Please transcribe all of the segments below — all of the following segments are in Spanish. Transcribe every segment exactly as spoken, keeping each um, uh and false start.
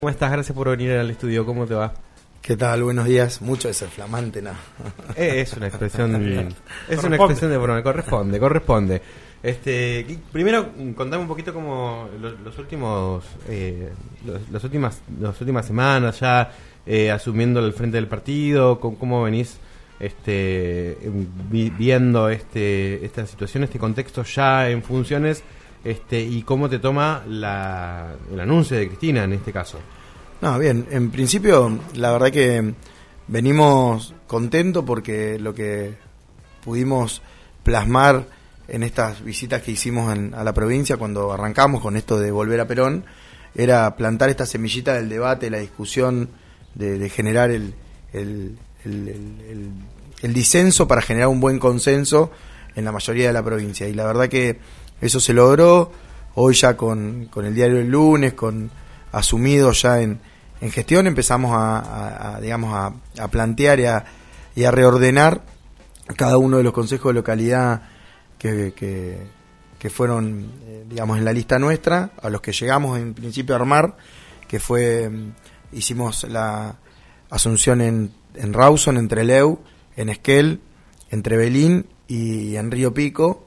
¿Cómo estás? Gracias por venir al estudio. ¿Cómo te va? ¿Qué tal? Buenos días. Mucho de ser flamante, ¿no? Eh, es una expresión, es una expresión de broma. Corresponde, corresponde. Este, primero, contame un poquito como los, los últimos, eh, los, las últimas, las últimas semanas ya eh, asumiendo el frente del partido. Cómo, cómo venís, este, vi, viendo este, esta situación, este contexto ya en funciones. Este, y cómo te toma la, el anuncio de Cristina en este caso. No, bien, en principio la verdad que venimos contentos porque lo que pudimos plasmar en estas visitas que hicimos en, a la provincia cuando arrancamos con esto de volver a Perón era plantar esta semillita del debate, la discusión, de, de generar el, el, el, el, el, el disenso para generar un buen consenso en la mayoría de la provincia. Y la verdad que eso se logró hoy ya con, con el diario del lunes, con asumido ya en, en gestión, empezamos a, a, a digamos a, a plantear y a, y a reordenar cada uno de los consejos de localidad que, que, que fueron, eh, digamos, en la lista nuestra, a los que llegamos en principio a armar, que fue, hicimos la asunción en, en Rawson, en Trelew, en Esquel, en Trevelin y en Río Pico.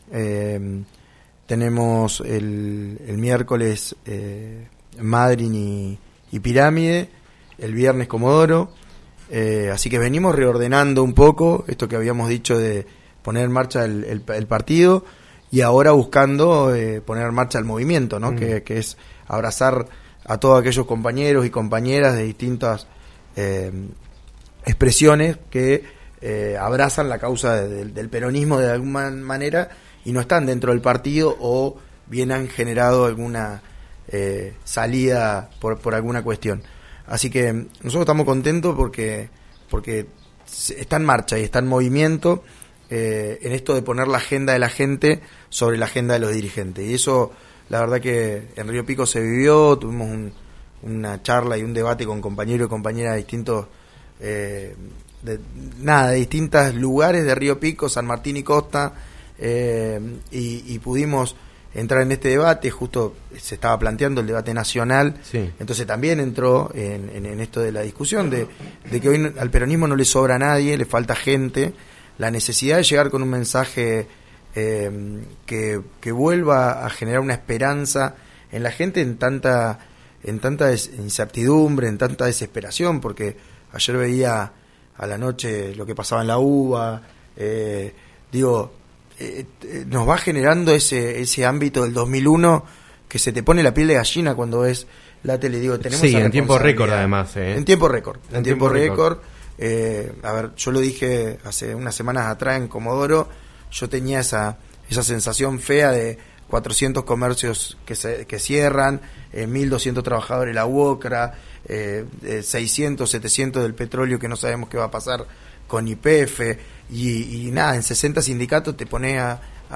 Eh, tenemos el, el miércoles eh, Madryn y, y Pirámide, el viernes Comodoro, eh, así que venimos reordenando un poco esto que habíamos dicho de poner en marcha el, el, el partido y ahora buscando eh, poner en marcha el movimiento, ¿no? Mm. Que, que es abrazar a todos aquellos compañeros y compañeras de distintas eh, expresiones que eh, abrazan la causa de, de, del peronismo de alguna manera y no están dentro del partido o bien han generado alguna eh, salida por, por alguna cuestión. Así que nosotros estamos contentos porque porque está en marcha y está en movimiento eh, en esto de poner la agenda de la gente sobre la agenda de los dirigentes. Y eso, la verdad que en Río Pico se vivió, tuvimos un, una charla y un debate con compañeros y compañeras de distintos, eh, de, nada, de distintos lugares de Río Pico, San Martín y Costa, Eh, y, y pudimos entrar en este debate. Justo se estaba planteando el debate nacional, sí. Entonces también entró en, en, en esto de la discusión de, de que hoy al peronismo no le sobra a nadie, le falta gente, la necesidad de llegar con un mensaje eh, que, que vuelva a generar una esperanza en la gente en tanta en tanta incertidumbre, en tanta desesperación, porque ayer veía a la noche lo que pasaba en la UBA, eh, digo Eh, eh, nos va generando ese ese ámbito del dos mil uno que se te pone la piel de gallina cuando ves la tele. Digo, tenemos sí, en tiempo récord además. ¿eh? En tiempo récord. En, en tiempo, tiempo récord. Eh, a ver, yo lo dije hace unas semanas atrás en Comodoro, yo tenía esa esa sensación fea de cuatrocientos comercios que se, que cierran, eh, mil doscientos trabajadores en la UOCRA, eh, eh, seiscientos, setecientos del petróleo que no sabemos qué va a pasar con Y P F, y, y nada, en sesenta sindicatos te pones a,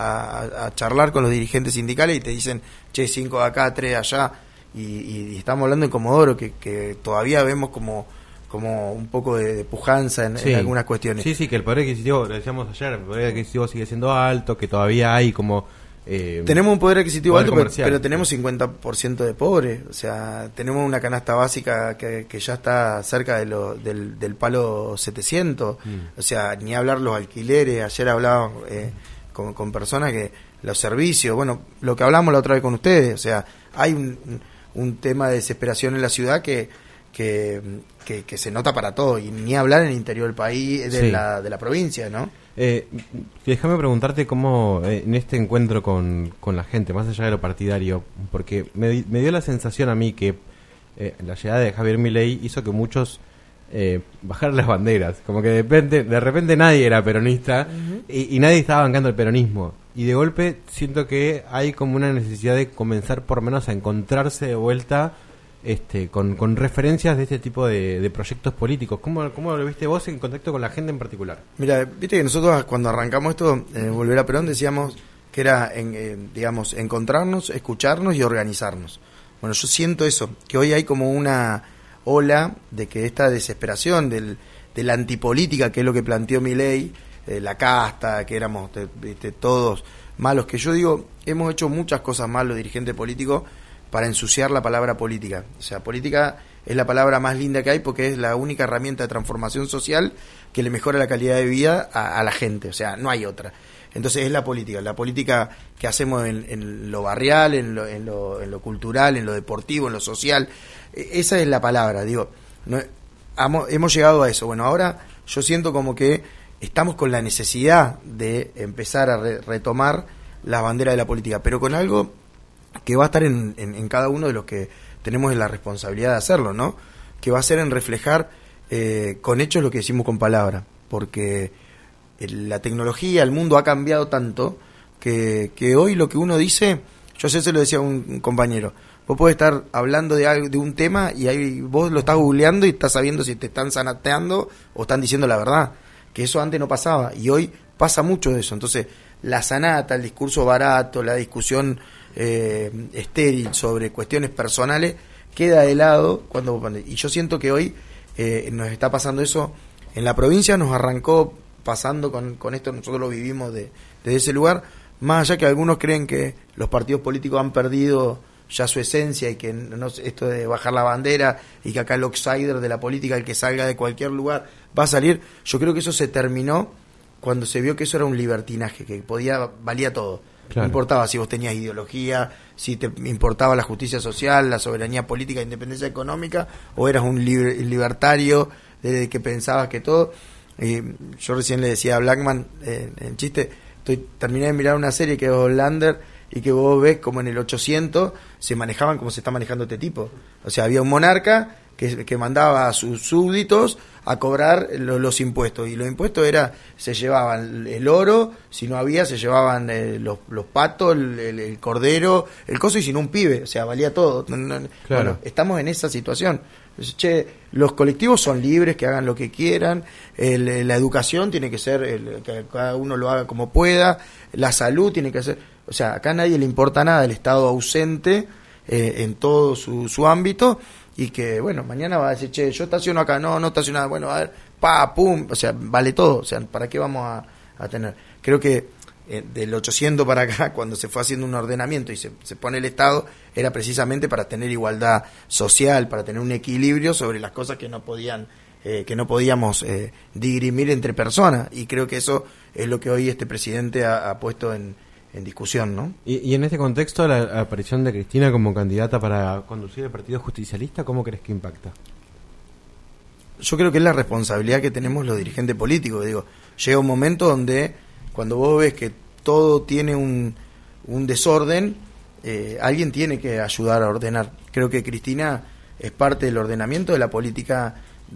a, a charlar con los dirigentes sindicales y te dicen, che, cinco de acá, tres de allá, y, y, y estamos hablando en Comodoro, que, que todavía vemos como como un poco de, de pujanza en, sí. en algunas cuestiones. Sí, sí, que el poder adquisitivo, lo decíamos ayer, el poder adquisitivo sigue siendo alto, que todavía hay como... Eh, tenemos un poder adquisitivo poder alto, pero, pero tenemos cincuenta por ciento de pobres, o sea, tenemos una canasta básica que, que ya está cerca de lo, del, del palo setecientos, mm. O sea, ni hablar los alquileres. Ayer hablaba eh, con, con personas que los servicios, bueno, lo que hablamos la otra vez con ustedes, o sea, hay un, un tema de desesperación en la ciudad que que, que, que se nota para todo, y ni hablar en el interior del país, de, sí. la, de la provincia, ¿no? Eh, déjame preguntarte cómo eh, en este encuentro con, con la gente, más allá de lo partidario, porque me, me dio la sensación a mí que eh, la llegada de Javier Milei hizo que muchos eh, bajaran las banderas, como que de repente, de repente nadie era peronista, uh-huh. y, y nadie estaba bancando el peronismo, y de golpe siento que hay como una necesidad de comenzar por lo menos a encontrarse de vuelta Este, con, con referencias de este tipo de, de proyectos políticos. ¿Cómo, ¿Cómo lo viste vos en contacto con la gente en particular? Mira, viste que nosotros cuando arrancamos esto, eh, Volver a Perón, decíamos que era, en, eh, digamos, encontrarnos, escucharnos y organizarnos. Bueno, yo siento eso, que hoy hay como una ola de que esta desesperación del, de la antipolítica, que es lo que planteó Milei, eh, la casta, que éramos de, de, de todos malos, que yo digo, hemos hecho muchas cosas mal los dirigentes políticos, para ensuciar la palabra política. O sea, política es la palabra más linda que hay porque es la única herramienta de transformación social que le mejora la calidad de vida a, a la gente. O sea, no hay otra. Entonces es la política, la política que hacemos en, en lo barrial, en lo, en, lo, en lo cultural, en lo deportivo, en lo social. Esa es la palabra, digo. No, hemos llegado a eso. Bueno, ahora yo siento como que estamos con la necesidad de empezar a re, retomar la bandera de la política, pero con algo que va a estar en, en, en cada uno de los que tenemos la responsabilidad de hacerlo, ¿no? Que va a ser en reflejar eh, con hechos lo que decimos con palabras, porque la tecnología, el mundo ha cambiado tanto que, que hoy lo que uno dice, yo ayer se lo decía a un, un compañero, vos podés estar hablando de algo, de un tema y ahí vos lo estás googleando y estás sabiendo si te están zanateando o están diciendo la verdad, que eso antes no pasaba y hoy pasa mucho de eso. Entonces la zanata, el discurso barato, la discusión eh, estéril sobre cuestiones personales queda de lado cuando y yo siento que hoy eh, nos está pasando eso en la provincia, nos arrancó pasando con, con esto, nosotros lo vivimos de, desde ese lugar, más allá que algunos creen que los partidos políticos han perdido ya su esencia y que no, esto de bajar la bandera y que acá el outsider de la política, el que salga de cualquier lugar, va a salir. Yo creo que eso se terminó cuando se vio que eso era un libertinaje, que podía valía todo. Claro. No importaba si vos tenías ideología, si te importaba la justicia social, la soberanía política, la independencia económica, o eras un liber, libertario desde que pensabas que todo. Y yo recién le decía a Blackman eh, en chiste, estoy terminé de mirar una serie que es Hollander y que vos ves como en el ochocientos se manejaban como se está manejando este tipo. O sea, había un monarca que, que mandaba a sus súbditos a cobrar lo, los impuestos, y los impuestos era, se llevaban el oro, si no había se llevaban eh, los, los patos, el, el, el cordero, el coso, y si no un pibe, o sea, valía todo. No, no, claro. Bueno, estamos en esa situación. Che, los colectivos son libres, que hagan lo que quieran, el, la educación tiene que ser, el, que cada uno lo haga como pueda, la salud tiene que ser, o sea, acá a nadie le importa nada, el Estado ausente eh, en todo su, su ámbito, y que, bueno, mañana va a decir, che, yo estaciono acá, no, no estaciono nada, bueno, a ver, pa, pum, o sea, vale todo, o sea, ¿para qué vamos a, a tener? Creo que eh, del ochocientos para acá, cuando se fue haciendo un ordenamiento y se, se pone el Estado, era precisamente para tener igualdad social, para tener un equilibrio sobre las cosas que no podían, eh, que no podíamos eh, dirimir entre personas, y creo que eso es lo que hoy este presidente ha, ha puesto en en discusión, ¿no? Y, y en este contexto, la, la aparición de Cristina como candidata para conducir el Partido Justicialista, ¿cómo crees que impacta? Yo creo que es la responsabilidad que tenemos los dirigentes políticos. Digo, llega un momento donde cuando vos ves que todo tiene un, un desorden, eh, alguien tiene que ayudar a ordenar. Creo que Cristina es parte del ordenamiento de la política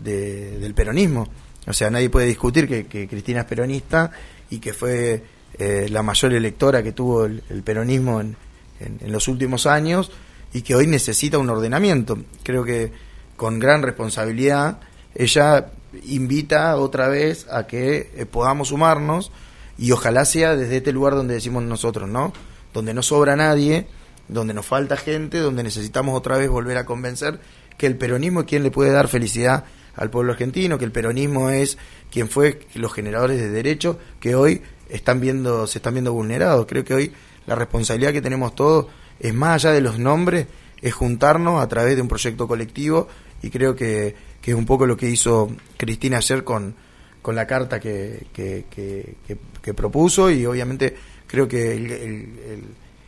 de, del peronismo. O sea, nadie puede discutir que, que Cristina es peronista y que fue Eh, la mayor electora que tuvo el, el peronismo en, en, en los últimos años, y que hoy necesita un ordenamiento. Creo que con gran responsabilidad ella invita otra vez a que eh, podamos sumarnos, y ojalá sea desde este lugar donde decimos nosotros, ¿no? Donde no sobra nadie, donde nos falta gente, donde necesitamos otra vez volver a convencer que el peronismo es quien le puede dar felicidad al pueblo argentino, que el peronismo es quien fue los generadores de derechos que hoy están viendo, se están viendo vulnerados. Creo que hoy la responsabilidad que tenemos todos es, más allá de los nombres, es juntarnos a través de un proyecto colectivo, y creo que, que es un poco lo que hizo Cristina ayer con, con la carta que, que, que, que, que propuso, y obviamente creo que el, el,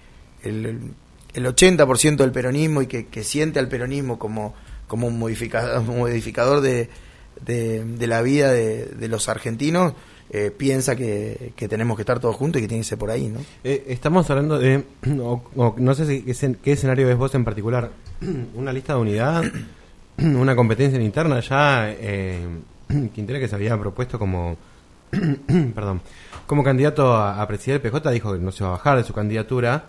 el, el, el ochenta por ciento del peronismo, y que, que siente al peronismo como, como un modificador, un modificador de, de, de la vida de, de los argentinos, Eh, piensa que, que tenemos que estar todos juntos y que tiene que ser por ahí, ¿no? Eh, estamos hablando de, o, o, no sé si, qué, qué escenario ves vos en particular, una lista de unidad, una competencia interna ya, eh, Quintero, que se había propuesto como, perdón, como candidato a, a presidir el P J, dijo que no se va a bajar de su candidatura,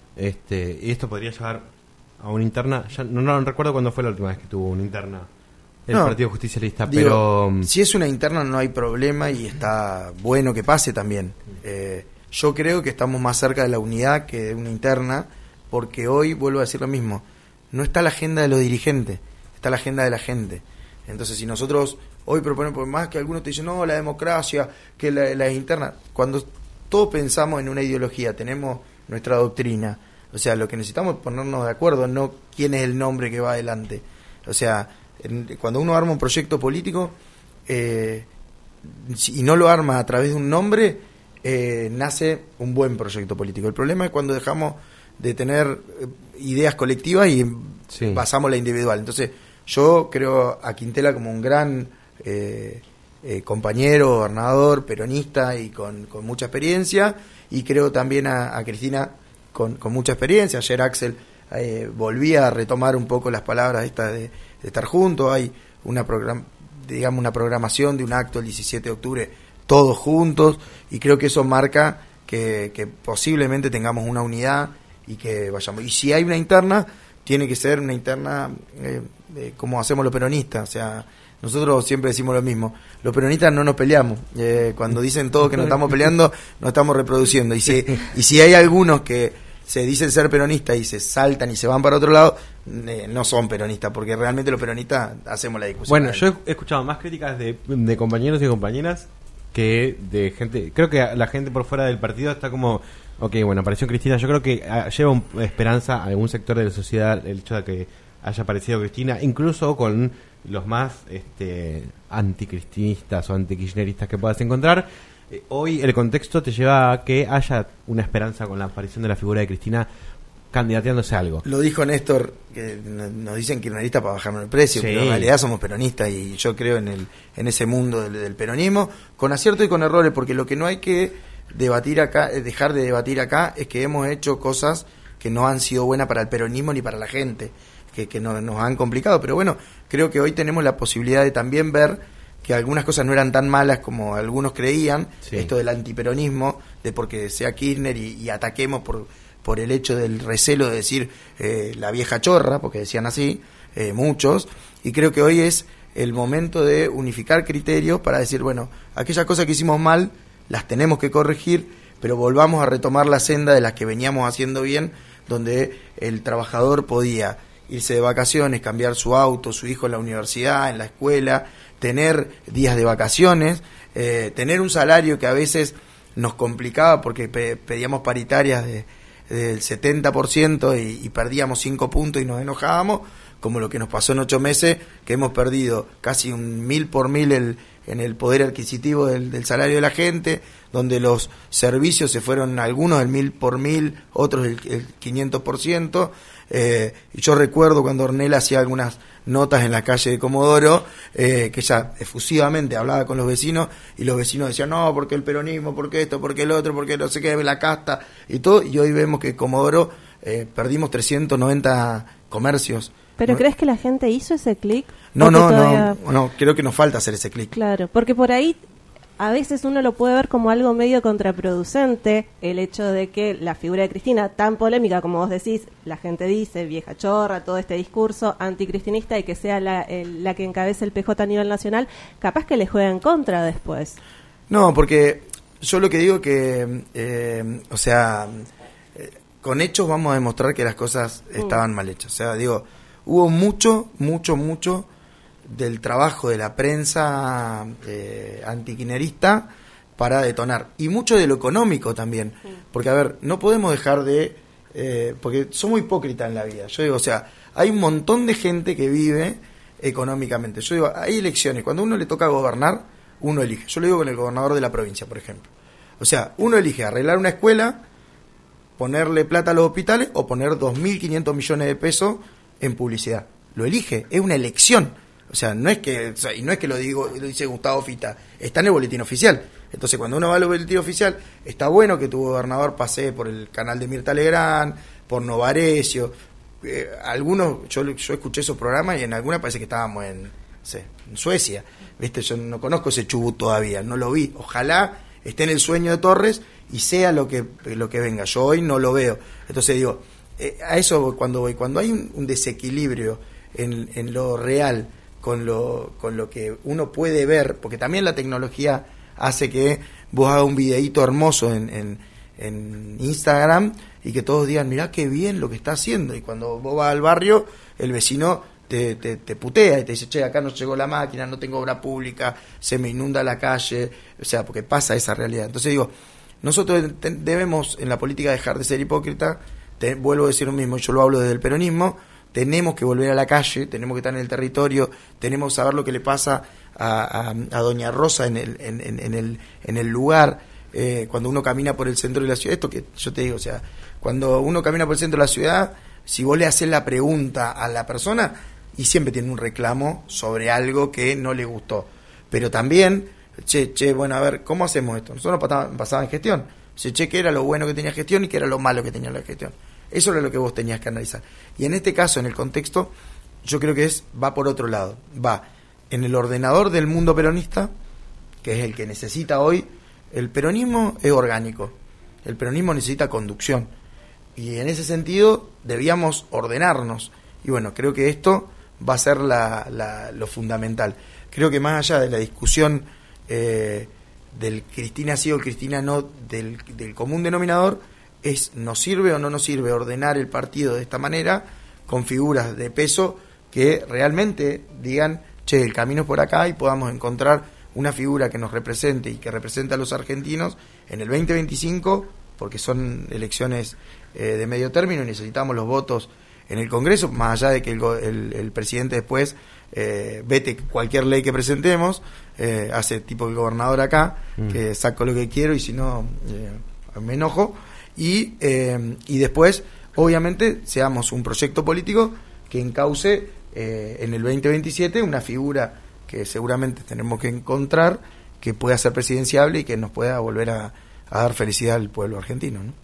este, y esto podría llevar a una interna, ya no, no recuerdo cuándo fue la última vez que tuvo una interna el no, Partido Justicialista, digo, pero si es una interna no hay problema, y está bueno que pase también. Eh, yo creo que estamos más cerca de la unidad que de una interna, porque hoy, vuelvo a decir lo mismo, no está la agenda de los dirigentes, está la agenda de la gente. Entonces, si nosotros hoy proponemos, por más que algunos te dicen, no, la democracia, que la, la interna, cuando todos pensamos en una ideología, tenemos nuestra doctrina, O sea, lo que necesitamos es ponernos de acuerdo, no quién es el nombre que va adelante. O sea, en, cuando uno arma un proyecto político eh, y no lo arma a través de un nombre, eh, nace un buen proyecto político. El problema es cuando dejamos de tener ideas colectivas y sí. pasamos la individual. Entonces, yo creo a Quintela como un gran eh, eh, compañero, gobernador, peronista y con, con mucha experiencia, y creo también a, a Cristina con, con mucha experiencia. Ayer Axel eh, volvía a retomar un poco las palabras estas de, de estar juntos. Hay una program, digamos una programación de un acto el diecisiete de octubre todos juntos, y creo que eso marca que, que posiblemente tengamos una unidad y que vayamos. Y si hay una interna, tiene que ser una interna eh, eh, como hacemos los peronistas. O sea, nosotros siempre decimos lo mismo, los peronistas no nos peleamos, eh, cuando dicen todos que nos estamos peleando, nos estamos reproduciendo, y si, y si hay algunos que se dicen ser peronistas y se saltan y se van para otro lado, eh, no son peronistas, porque realmente los peronistas hacemos la discusión. Bueno, yo he escuchado más críticas de, de compañeros y compañeras que de gente, creo que la gente por fuera del partido está como, ok, bueno, apareció Cristina, yo creo que uh, lleva un, esperanza a algún sector de la sociedad el hecho de que haya aparecido Cristina, incluso con los más este, anticristinistas o antikirchneristas que puedas encontrar. Eh, hoy el contexto te lleva a que haya una esperanza con la aparición de la figura de Cristina candidateándose a algo. Lo dijo Néstor, que nos dicen kirchneristas para bajarnos el precio, sí. pero en realidad somos peronistas, y yo creo en el en ese mundo del, del peronismo, con acierto y con errores, porque lo que no hay que debatir acá, dejar de debatir acá, es que hemos hecho cosas que no han sido buenas para el peronismo ni para la gente, que, que no, nos han complicado, pero bueno, creo que hoy tenemos la posibilidad de también ver que algunas cosas no eran tan malas como algunos creían, sí. esto del antiperonismo, de porque sea Kirchner y, y ataquemos por por el hecho del recelo de decir eh, la vieja chorra, porque decían así eh, muchos, y creo que hoy es el momento de unificar criterios para decir, bueno, aquellas cosas que hicimos mal las tenemos que corregir, pero volvamos a retomar la senda de las que veníamos haciendo bien, donde el trabajador podía irse de vacaciones, cambiar su auto, su hijo en la universidad, en la escuela, tener días de vacaciones, eh, tener un salario que a veces nos complicaba porque pe- pedíamos paritarias de del setenta por ciento y, y perdíamos cinco puntos y nos enojábamos, como lo que nos pasó en ocho meses, que hemos perdido casi un mil por mil el, en el poder adquisitivo del, del salario de la gente, donde los servicios se fueron algunos el mil por mil, otros el, el quinientos por ciento. Eh, y yo recuerdo cuando Ornella hacía algunas notas en la calle de Comodoro, eh, que ella efusivamente hablaba con los vecinos, y los vecinos decían, no, porque el peronismo, porque esto, porque el otro, porque no sé qué, la casta y todo, y hoy vemos que Comodoro eh, perdimos trescientos noventa comercios. ¿Pero ¿no? crees que la gente hizo ese clic? No, no, todavía... no, no, creo que nos falta hacer ese clic. Claro, porque por ahí a veces uno lo puede ver como algo medio contraproducente, el hecho de que la figura de Cristina, tan polémica como vos decís, la gente dice, vieja chorra, todo este discurso anticristinista, y que sea la, el, la que encabece el P J a nivel nacional, capaz que le juega en contra después. No, porque yo lo que digo que, eh, o sea, eh, con hechos vamos a demostrar que las cosas estaban mm. mal hechas. O sea, digo, hubo mucho, mucho, mucho del trabajo de la prensa eh, antiquinerista para detonar, y mucho de lo económico también, sí. porque a ver, no podemos dejar de eh, porque somos hipócritas en la vida, yo digo, o sea, hay un montón de gente que vive económicamente, yo digo, hay elecciones, cuando a uno le toca gobernar, uno elige, yo lo digo con el gobernador de la provincia, por ejemplo, o sea, uno elige arreglar una escuela, ponerle plata a los hospitales, o poner dos mil quinientos millones de pesos en publicidad, lo elige, es una elección. O sea, no es que, o sea, y no es que lo digo, lo dice Gustavo Fita, está en el boletín oficial. Entonces, cuando uno va al boletín oficial, está bueno que tu gobernador pase por el canal de Mirta Legrand, por Novarecio. Eh, algunos, yo yo escuché esos programas y en algunas parece que estábamos en, no sé, en Suecia. ¿Viste? Yo no conozco ese Chubut todavía, no lo vi. Ojalá esté en el sueño de Torres y sea lo que lo que venga. Yo hoy no lo veo. Entonces digo, eh, a eso cuando voy, cuando hay un, un desequilibrio en, en lo real, con lo con lo que uno puede ver, porque también la tecnología hace que vos hagas un videíto hermoso en, en, en Instagram y que todos digan, mirá qué bien lo que está haciendo, y cuando vos vas al barrio, el vecino te, te, te putea y te dice, che, acá no llegó la máquina, no tengo obra pública, se me inunda la calle, o sea, porque pasa esa realidad. Entonces digo, nosotros debemos en la política dejar de ser hipócritas, te, vuelvo a decir lo mismo, yo lo hablo desde el peronismo, tenemos que volver a la calle, tenemos que estar en el territorio, tenemos que saber lo que le pasa a, a, a Doña Rosa en el, en, en, en el, en el lugar, eh, cuando uno camina por el centro de la ciudad, esto que yo te digo, o sea, cuando uno camina por el centro de la ciudad, si vos le haces la pregunta a la persona, y siempre tiene un reclamo sobre algo que no le gustó, pero también, che, che, bueno, a ver, ¿cómo hacemos esto? Nosotros pasaba, pasaba en gestión, se che, qué era lo bueno que tenía gestión y qué era lo malo que tenía la gestión. Eso era lo que vos tenías que analizar. Y en este caso, en el contexto, yo creo que es va por otro lado. Va en el ordenador del mundo peronista, que es el que necesita hoy. El peronismo es orgánico. El peronismo necesita conducción. Y en ese sentido, debíamos ordenarnos. Y bueno, creo que esto va a ser la, la, lo fundamental. Creo que más allá de la discusión eh, del Cristina sí o Cristina no, del, del común denominador, es nos sirve o no nos sirve ordenar el partido de esta manera con figuras de peso que realmente digan, che, el camino es por acá y podamos encontrar una figura que nos represente y que represente a los argentinos en el veinte veinticinco, porque son elecciones eh, de medio término y necesitamos los votos en el Congreso, más allá de que el, el, el presidente después eh, vete cualquier ley que presentemos, eh, hace tipo el gobernador acá, mm. que saco lo que quiero y si no eh, me enojo. Y, eh, y después, obviamente, seamos un proyecto político que encauce eh, en el veinte veintisiete una figura que seguramente tenemos que encontrar que pueda ser presidenciable y que nos pueda volver a, a dar felicidad al pueblo argentino, ¿no?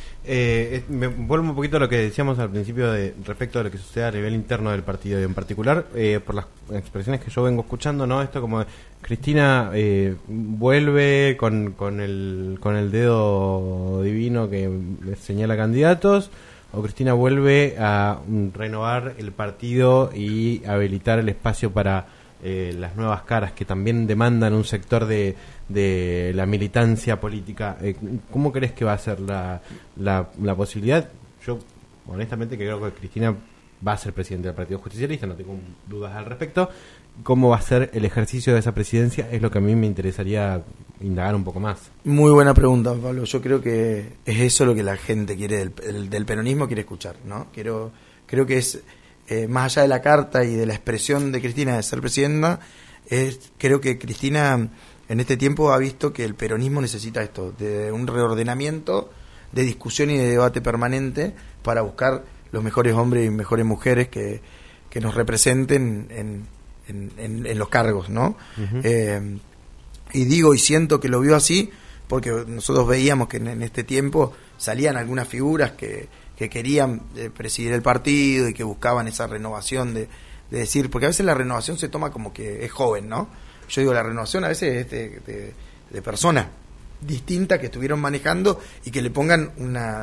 Eh, me vuelvo un poquito a lo que decíamos al principio de respecto a lo que sucede a nivel interno del partido y en particular eh, por las expresiones que yo vengo escuchando, ¿no? Esto como Cristina eh, vuelve con, con el con el dedo divino que señala candidatos, o Cristina vuelve a um, renovar el partido y habilitar el espacio para eh, las nuevas caras que también demandan un sector de, de la militancia política. Eh, ¿Cómo crees que va a ser la, la, la posibilidad? Yo honestamente creo que Cristina va a ser presidente del Partido Justicialista, no tengo dudas al respecto. ¿Cómo va a ser el ejercicio de esa presidencia? Es lo que a mí me interesaría indagar un poco más. Muy buena pregunta, Pablo. Yo creo que es eso lo que la gente quiere del, del peronismo quiere escuchar, ¿no? Quiero, creo que es eh, más allá de la carta y de la expresión de Cristina de ser presidenta, es, creo que Cristina en este tiempo ha visto que el peronismo necesita esto, de un reordenamiento, de discusión y de debate permanente para buscar los mejores hombres y mejores mujeres que, que nos representen en, en, en, en los cargos, ¿no? Uh-huh. Eh, y digo y siento que lo vio así porque nosotros veíamos que en, en este tiempo salían algunas figuras que, que querían eh, presidir el partido y que buscaban esa renovación de, de decir, porque a veces la renovación se toma como que es joven, ¿no? Yo digo, la renovación a veces es de, de, de personas distintas que estuvieron manejando y que le pongan una,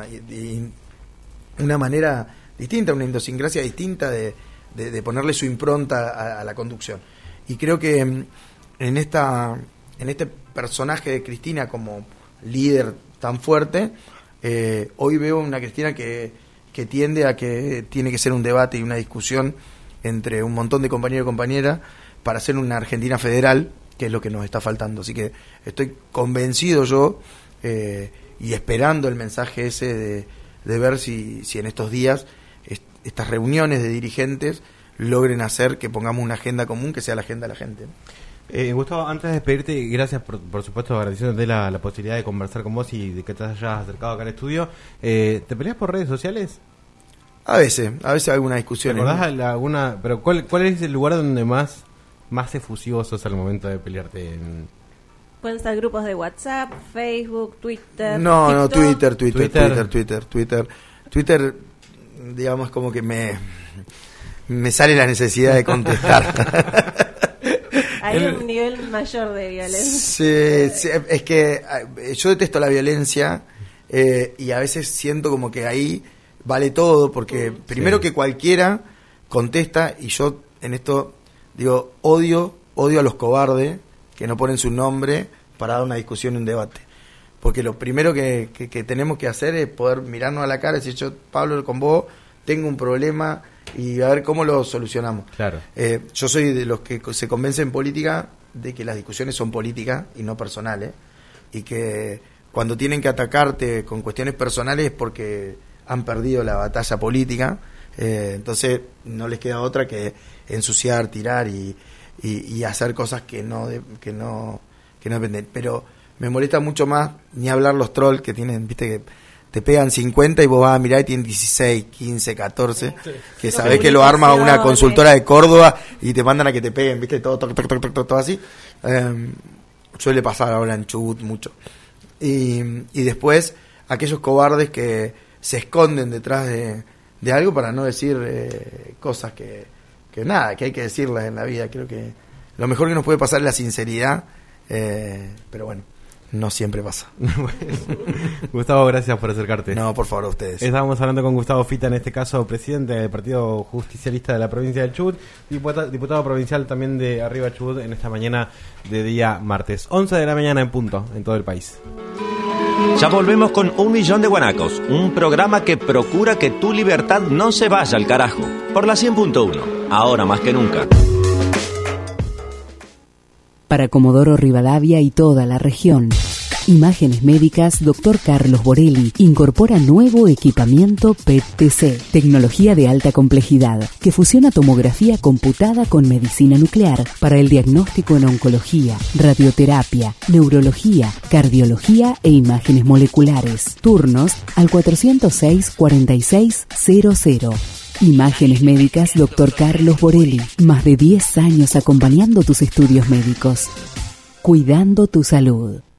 una manera distinta, una idiosincrasia distinta de, de, de ponerle su impronta a, a la conducción. Y creo que en esta en este personaje de Cristina como líder tan fuerte, eh, hoy veo una Cristina que, que tiende a que tiene que ser un debate y una discusión entre un montón de compañeros y compañeras para hacer una Argentina federal, que es lo que nos está faltando. Así que estoy convencido yo eh, y esperando el mensaje ese de, de ver si, si en estos días est- estas reuniones de dirigentes logren hacer que pongamos una agenda común que sea la agenda de la gente. Eh, Gustavo, antes de despedirte, gracias por, por supuesto, agradeciéndote la, la posibilidad de conversar con vos y de que te hayas acercado acá al estudio. Eh, ¿Te peleas por redes sociales? A veces, a veces hay alguna discusión. ¿Te acordás ¿no? alguna? Pero ¿cuál, ¿cuál es el lugar donde más más efusivo sos al momento de pelearte? En... Pueden ser grupos de WhatsApp, Facebook, Twitter. No, TikTok. no, Twitter, Twitter, Twitter, Twitter, Twitter, Twitter, Twitter, digamos como que me me sale la necesidad de contestar. Hay un nivel mayor de violencia. Sí, sí, es que yo detesto la violencia eh, y a veces siento como que ahí vale todo, porque sí. Primero que cualquiera contesta, y yo en esto digo, odio, odio a los cobardes que no ponen su nombre para dar una discusión y un debate. Porque lo primero que, que, que tenemos que hacer es poder mirarnos a la cara y decir, yo, Pablo, con vos tengo un problema y a ver cómo lo solucionamos. Claro. Eh, yo soy de los que se convence en política de que las discusiones son políticas y no personales, y que cuando tienen que atacarte con cuestiones personales es porque han perdido la batalla política, eh, entonces no les queda otra que ensuciar, tirar y, y, y hacer cosas que no, de, que no que no dependen. Pero me molesta mucho más ni hablar los trolls que tienen, viste, que te pegan cincuenta y vos vas a mirar y tienen dieciséis, quince, catorce, sí, que sabés que lo arma una consultora de Córdoba y te mandan a que te peguen, viste, todo, todo, todo, todo, todo así. Eh, suele pasar ahora en Chubut mucho. Y, y después aquellos cobardes que se esconden detrás de, de algo para no decir eh, cosas que, que nada, que hay que decirlas en la vida. Creo que lo mejor que nos puede pasar es la sinceridad, eh, pero bueno, no siempre pasa. Gustavo, gracias por acercarte. No, por favor, a ustedes. Estábamos hablando con Gustavo Fita, en este caso presidente del Partido Justicialista de la provincia del Chubut, diputado, diputado provincial también de Arriba Chubut, en esta mañana de día martes, once de la mañana en punto en todo el país. Ya volvemos con Un Millón de Guanacos, un programa que procura que tu libertad no se vaya al carajo. Por la cien punto uno, ahora más que nunca. Para Comodoro Rivadavia y toda la región, Imágenes Médicas doctor Carlos Borelli incorpora nuevo equipamiento P E T T C, tecnología de alta complejidad, que fusiona tomografía computada con medicina nuclear para el diagnóstico en oncología, radioterapia, neurología, cardiología e imágenes moleculares. Turnos al cuatrocientos seis, cuarenta y seis cero cero. Imágenes Médicas doctor Carlos Borelli. Más de diez años acompañando tus estudios médicos. Cuidando tu salud.